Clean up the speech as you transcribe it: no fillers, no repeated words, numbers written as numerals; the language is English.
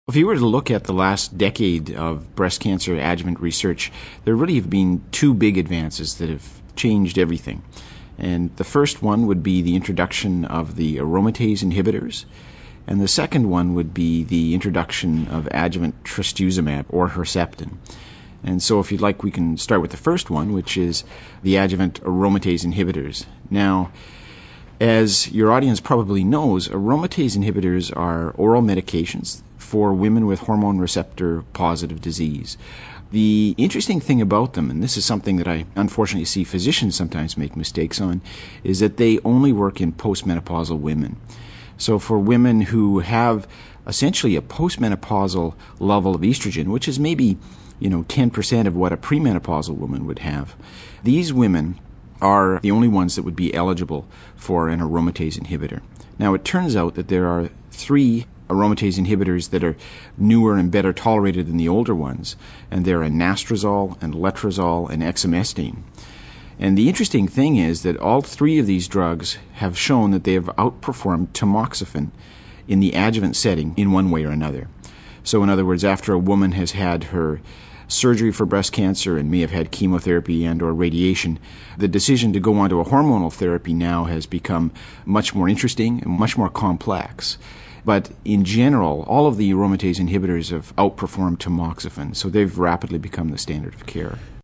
If you were to look at the last decade of breast cancer adjuvant research, there really have been two big advances that have changed everything. And the first one would be the introduction of the aromatase inhibitors, and the second one would be the introduction of adjuvant trastuzumab, or Herceptin. And so if you'd like, we can start with the first one, which is the adjuvant aromatase inhibitors. Now, as your audience probably knows, aromatase inhibitors are oral medications for women with hormone receptor positive disease. The interesting thing about them, and this is something that I unfortunately see physicians sometimes make mistakes on, is that they only work in postmenopausal women. So for women who have essentially a postmenopausal level of estrogen, which is maybe 10% of what a premenopausal woman would have, these women are the only ones that would be eligible for an aromatase inhibitor. Now, it turns out that there are 3 aromatase inhibitors that are newer and better tolerated than the older ones, and they're anastrozole and letrozole and exemestane. And the interesting thing is that all 3 of these drugs have shown that they have outperformed tamoxifen in the adjuvant setting in one way or another. So in other words, after a woman has had her surgery for breast cancer and may have had chemotherapy and or radiation, the decision to go on to a hormonal therapy now has become much more interesting and much more complex. But in general, all of the aromatase inhibitors have outperformed tamoxifen, so they've rapidly become the standard of care.